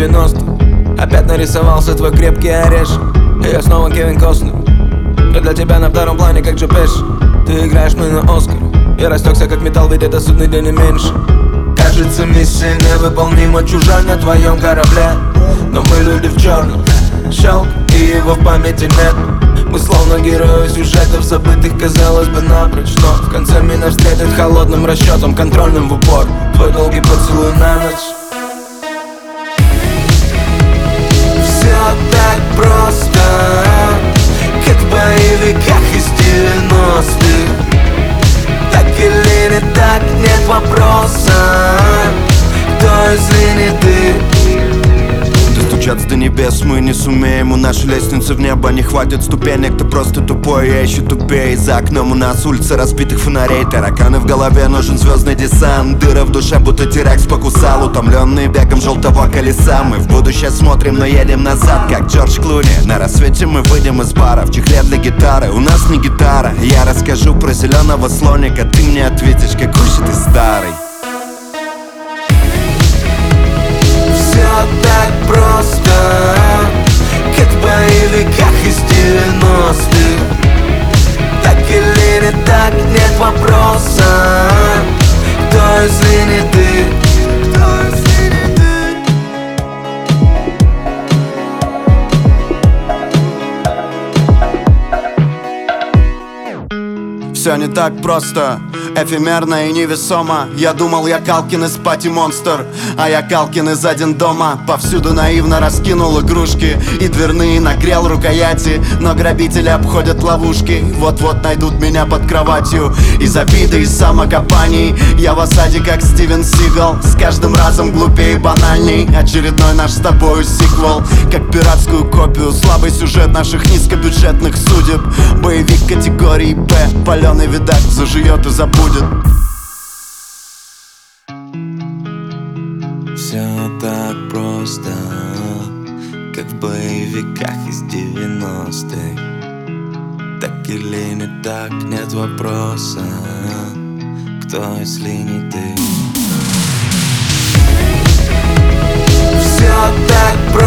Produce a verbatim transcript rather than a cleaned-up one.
девяностых. Опять нарисовался твой крепкий орешек, и я снова Кевин Костнер. Я для тебя на втором плане, как Джо Пеши. Ты играешь мне на Оскар. Я растекся как металл, ведь это судный день и меньше. Кажется, миссия невыполнима, чужой на твоем корабле. Но мы люди в черном, щелк, и его в памяти нет. Мы словно герои сюжетов, забытых, казалось бы, напрочь. Но в конце меня встретит холодным расчетом, контрольным в упор. Твой долгий поцелуй на ночь. Все так просто, как в боевиках из девяностых. Так или не так, нет вопроса, кто если не ты? Достучаться до небес мы не сумеем. У нашей лестницы в небо не хватит ступенек. Ты просто тупой, я еще тупее. За окном у нас улица разбитых фонарей. Тараканы в голове, нужен звездный десант. Дыра в душе, будто тирекс покусал. Утомленные бегом желтого колеса. Мы в будущее смотрим, но едем назад, как Джордж Клуни. На рассвете мы выйдем из бара в чехле для гитары. У нас не гитара. Я расскажу про зеленого слоника. Ты мне ответишь, какой же ты старый. Так просто, как в боевиках из девяностых. Так или не так, нет вопроса, кто если не ты? Кто если не ты? Все не так просто, эфемерно и невесомо. Я думал, я Калкин из Пати Монстр, а я Калкин из Один дома. Повсюду наивно раскинул игрушки и дверные нагрел рукояти. Но грабители обходят ловушки, вот-вот найдут меня под кроватью. Из обиды, из самокопаний я в осаде, как Стивен Сигал. С каждым разом глупее и банальней. Очередной наш с тобою сиквел, как пиратскую копию. Слабый сюжет наших низкобюджетных судеб. Боевик категории Б, паленый видак зажует и забудет. Все так просто, как в боевиках из девяностых. Так или не так, нет вопроса, кто если не ты? Все так просто.